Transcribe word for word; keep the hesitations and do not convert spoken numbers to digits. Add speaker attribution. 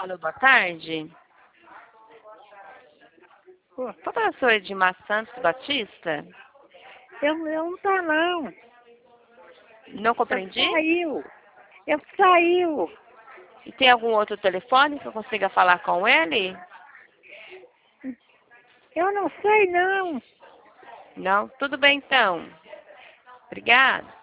Speaker 1: Alô, boa tarde. Professor Edmar Santos Batista?
Speaker 2: Eu, eu não tô não.
Speaker 1: Não compreendi?
Speaker 2: Eu saiu. Eu saiu.
Speaker 1: E tem algum outro telefone que eu consiga falar com ele?
Speaker 2: Eu não sei não.
Speaker 1: Não? Tudo bem então. Obrigada.